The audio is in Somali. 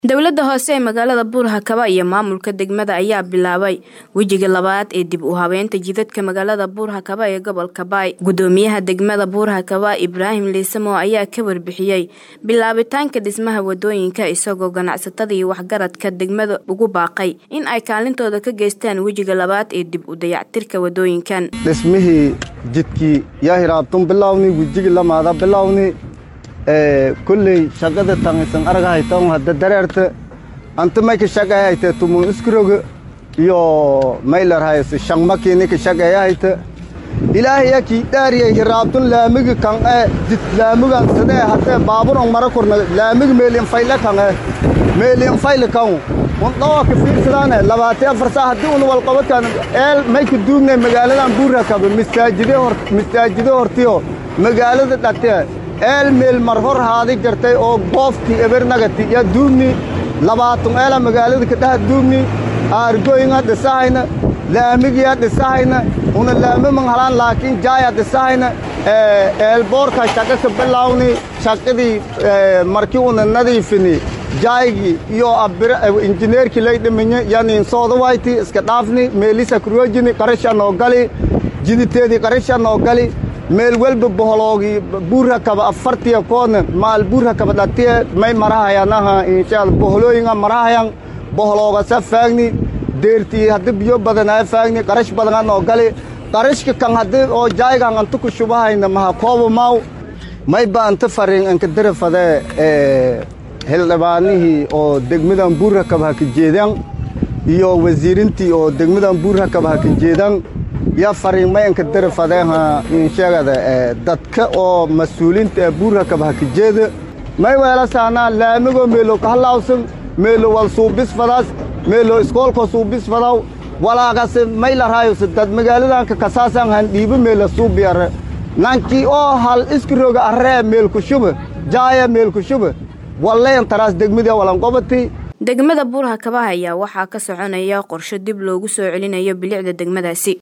Dowladda hoose ee magaalada Buur-Hakaba iyo maamulka degmada ayaa bilaabay wejiga labaad ee dib u habeynta jidadka magaalada Buur-Hakaba ee gobolka Bay. Gudoomiyaha degmada Buur-Hakaba Ibrahim Leesamo ayaa ka warbixiyay bilaabitaanka dhismaha wadooyinka isagoo ganacsatada iyo waxgaradka degmada ugu baaqay in ay kaalintooda ka geystaan wejiga labaad ee dib u dayactirka wadooyinkan. Dhismihii jidkii yaa hiraabtun bilowni wejiga lamaada bilowni kulley shaqada tangisan aragahaytan hadda dareerta anta may ka shaqeeyayta tumun iskroga iyo maylar hayse shanmakiini ka shaqeeyayta ilaahay ki dhaariyay hiraabtun laamiga kan jid laamigan sadee hadda baaburon mara korna laamiga meelin fayla kan meelin fayla kan wadawa ka fiirsadaan 24 saac hadii uu wal qabadkan may ku duubnay magaaladan Buur-Hakaba masaajido hortiyo magaalada dhagtay meel marhor haadi jirtay oo goofti ebernaagti ya duubni 20 magaalada ka dhax duubni argooyinga dhisayna laamiga dhisayna una laamiga halaan laakiin jaaya dhisayna boorka shaqo ka bilawni shaqadii markii uu nadiifini jaaygi iyo abir injineerkii lay dhimanay yani soodo wayti iska dhaafni meelisa kuroojini qarashan oo gali jiditeedii qarashan oo gali meel walba boholoogi Buur-Hakaba afartiya koona maal Buur-Hakaba dhatiye may marahayanaha insha Allah boholooyinga marahayan boholooga safaagni deertii hadda biyo badan ay faagni qarash badan oo gali qarashka kan hadda oo jaaygan antu ku shubahayna ma koobo maaw may baanta farin an ka darafada hildhibaanihii oo degmadan Buur-Hakaba ka jeedan iyo wasiirintii oo degmadan Buur-Hakaba ka jeedan ya farin may ka darafadaha in sheegada dadka oo mas'uuliinta Buur-Hakaba ka jeeda may wala saana laamigo meelo ka halawsan meelo wal suubis fadaas meelo iskoolka suubis fadaw walaagas may la raayo dad magaaladan ka kasaasan han dhiibo meelo suubiyar nanki oo hal iskirooga aree meel ku shuba jaaya meel ku shuba walleen taraas degmada walan qobati degmada Buur-Hakaba ayaa waxa ka soconaya qorshe dib loogu soo celinayo bilicda degmadaasi.